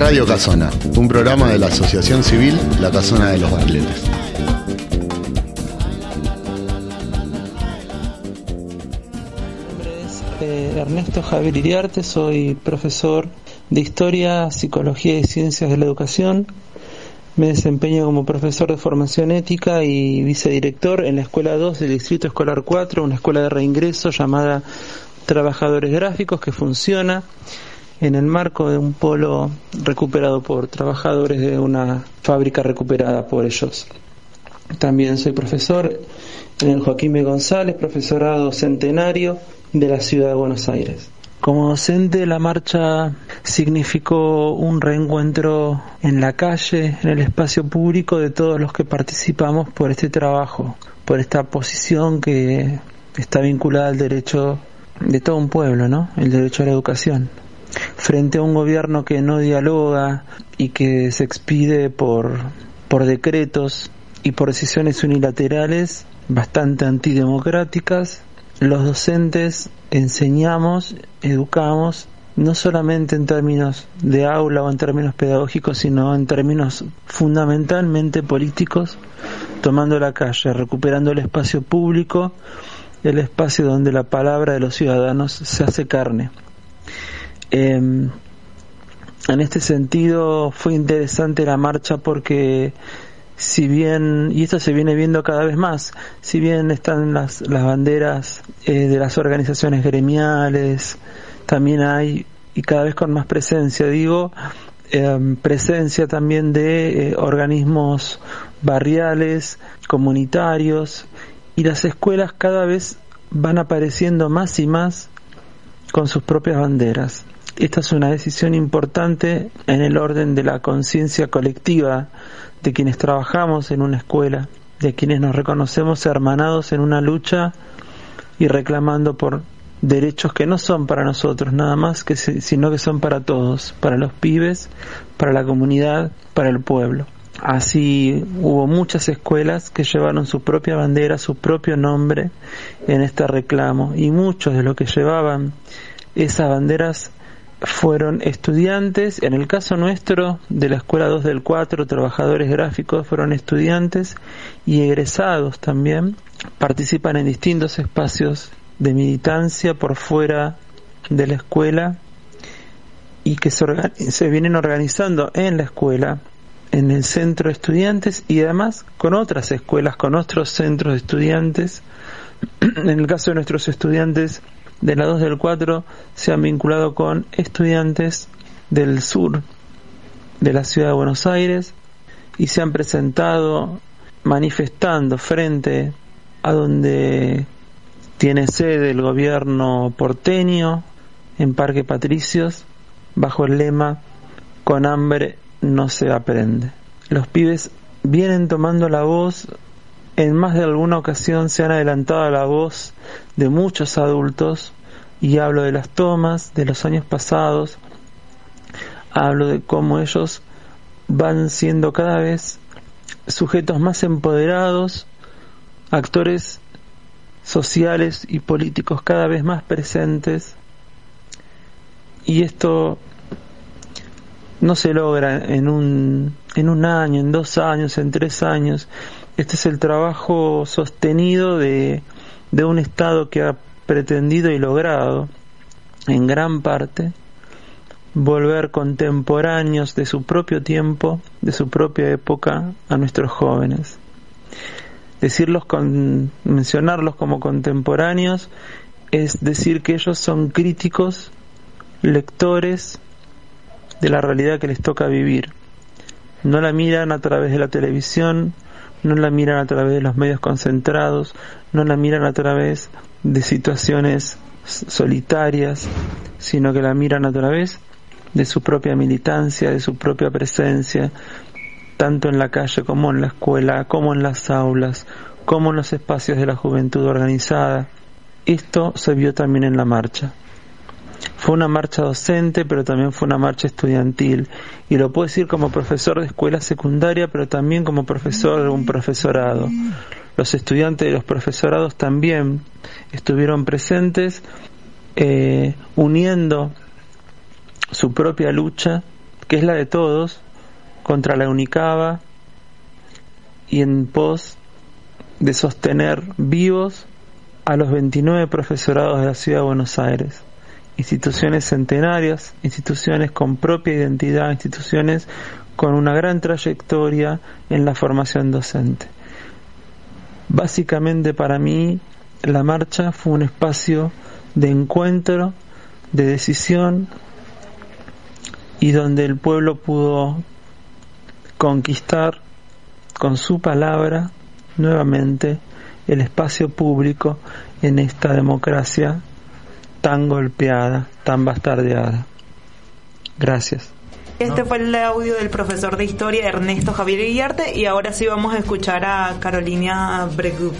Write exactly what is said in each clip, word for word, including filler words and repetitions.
Radio Casona, un programa de la Asociación Civil La Casona de los Barletes. Mi nombre es eh, Ernesto Javier Iriarte, soy profesor de Historia, Psicología y Ciencias de la Educación. Me desempeño como profesor de formación ética y vicedirector en la Escuela dos del Distrito Escolar cuatro, una escuela de reingreso llamada Trabajadores Gráficos, que funciona en el marco de un polo recuperado por trabajadores de una fábrica recuperada por ellos. También soy profesor en el Joaquín B. González, profesorado centenario de la Ciudad de Buenos Aires. Como docente, la marcha significó un reencuentro en la calle, en el espacio público de todos los que participamos por este trabajo, por esta posición que está vinculada al derecho de todo un pueblo, ¿no? El derecho a la educación. Frente a un gobierno que no dialoga y que se expide por, por decretos y por decisiones unilaterales bastante antidemocráticas, los docentes enseñamos, educamos, no solamente en términos de aula o en términos pedagógicos, sino en términos fundamentalmente políticos, tomando la calle, recuperando el espacio público, el espacio donde la palabra de los ciudadanos se hace carne. Eh, en este sentido fue interesante la marcha porque si bien, y esto se viene viendo cada vez más, si bien están las, las banderas eh, de las organizaciones gremiales, también hay, y cada vez con más presencia, digo, eh, presencia también de eh, organismos barriales, comunitarios, y las escuelas cada vez van apareciendo más y más con sus propias banderas. Esta es una decisión importante en el orden de la conciencia colectiva de quienes trabajamos en una escuela, de quienes nos reconocemos hermanados en una lucha y reclamando por derechos que no son para nosotros nada más, que se, sino que son para todos, para los pibes, para la comunidad, para el pueblo. Así hubo muchas escuelas que llevaron su propia bandera, su propio nombre en este reclamo, y muchos de los que llevaban esas banderas fueron estudiantes. En el caso nuestro de la Escuela dos del cuatro, trabajadores gráficos, fueron estudiantes y egresados también. Participan en distintos espacios de militancia por fuera de la escuela y que se, organ- se vienen organizando en la escuela, en el centro de estudiantes y además con otras escuelas, con otros centros de estudiantes. En el caso de nuestros estudiantes de la dos del cuatro se han vinculado con estudiantes del sur de la ciudad de Buenos Aires y se han presentado manifestando frente a donde tiene sede el gobierno porteño, en Parque Patricios, bajo el lema "Con hambre no se aprende". Los pibes vienen tomando la voz. En más de alguna ocasión se han adelantado a la voz de muchos adultos, y hablo de las tomas de los años pasados, hablo de cómo ellos van siendo cada vez sujetos más empoderados, actores sociales y políticos cada vez más presentes, y esto no se logra en un, en un año, en dos años, en tres años. Este es el trabajo sostenido de, de un Estado que ha pretendido y logrado, en gran parte, volver contemporáneos de su propio tiempo, de su propia época, a nuestros jóvenes. Decirlos con, mencionarlos como contemporáneos es decir que ellos son críticos, lectores de la realidad que les toca vivir. No la miran a través de la televisión, no la miran a través de los medios concentrados, no la miran a través de situaciones solitarias, sino que la miran a través de su propia militancia, de su propia presencia, tanto en la calle como en la escuela, como en las aulas, como en los espacios de la juventud organizada. Esto se vio también en la marcha. Fue una marcha docente, pero también fue una marcha estudiantil, y lo puedo decir como profesor de escuela secundaria, pero también como profesor de un profesorado. Los estudiantes de los profesorados también estuvieron presentes, eh, uniendo su propia lucha que es la de todos, contra la UNICABA y en pos de sostener vivos a los veintinueve profesorados de la Ciudad de Buenos Aires, instituciones centenarias, instituciones con propia identidad, instituciones con una gran trayectoria en la formación docente. Básicamente para mí la marcha fue un espacio de encuentro, de decisión, y donde el pueblo pudo conquistar con su palabra nuevamente el espacio público en esta democracia tan golpeada, tan bastardeada. Gracias. Este fue el audio del profesor de historia Ernesto Javier Iriarte, y ahora sí vamos a escuchar a Carolina Bregui.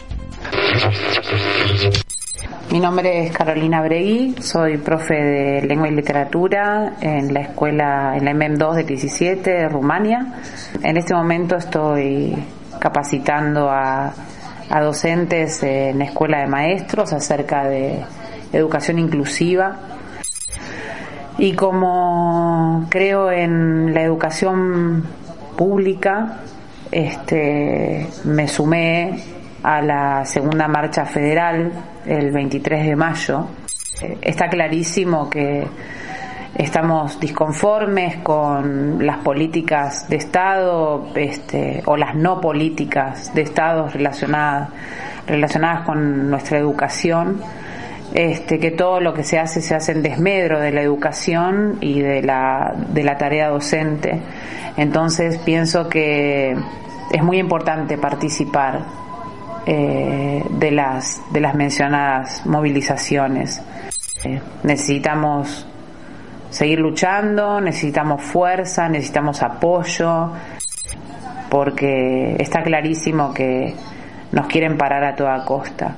Mi nombre es Carolina Bregui, soy profe de lengua y literatura en la escuela, en la M E M dos del diecisiete de Rumania. En este momento estoy capacitando a, a docentes en escuela de maestros acerca de educación inclusiva. Y como creo en la educación pública, este, me sumé a la segunda marcha federal el veintitrés de mayo. Está clarísimo que estamos disconformes con las políticas de Estado, este, o las no políticas de Estado relacionadas, relacionadas con nuestra educación. Este, que todo lo que se hace se hace en desmedro de la educación y de la, de la tarea docente. Entonces pienso que es muy importante participar eh, de las, de las mencionadas movilizaciones. Eh, necesitamos seguir luchando, necesitamos fuerza, necesitamos apoyo, porque está clarísimo que nos quieren parar a toda costa.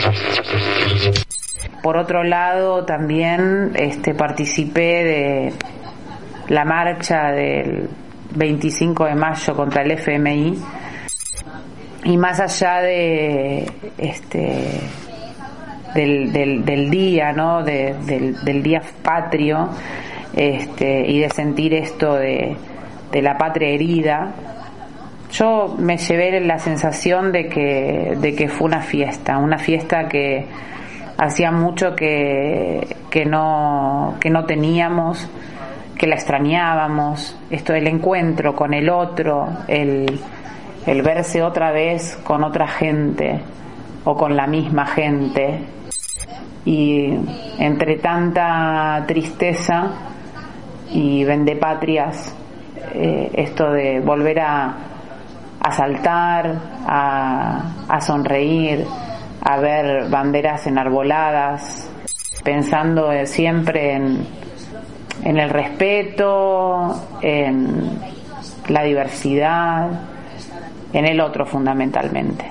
Por otro lado, también este, participé de la marcha del veinticinco de mayo contra el F M I, y más allá de este del, del, del día, ¿no? De, del, del día patrio, este, y de sentir esto de, de la patria herida, yo me llevé la sensación de que, de que fue una fiesta, una fiesta que hacía mucho que, que no, que no teníamos, que la extrañábamos, esto del encuentro con el otro, el, el verse otra vez con otra gente o con la misma gente. Y entre tanta tristeza y vendepatrias, eh, esto de volver a, a saltar, a, a sonreír, a ver banderas enarboladas, pensando siempre en, en el respeto, en la diversidad, en el otro fundamentalmente.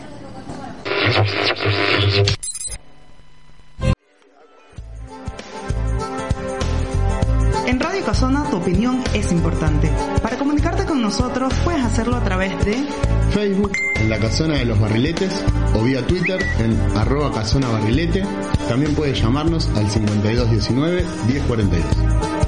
En Radio Casona tu opinión es importante. Para comunicarte con nosotros puedes hacerlo a través de Facebook, en la Casona de los Barriletes, o vía Twitter en arroba Casona Barrilete. También puedes llamarnos al cincuenta y dos diecinueve diez cuarenta y dos.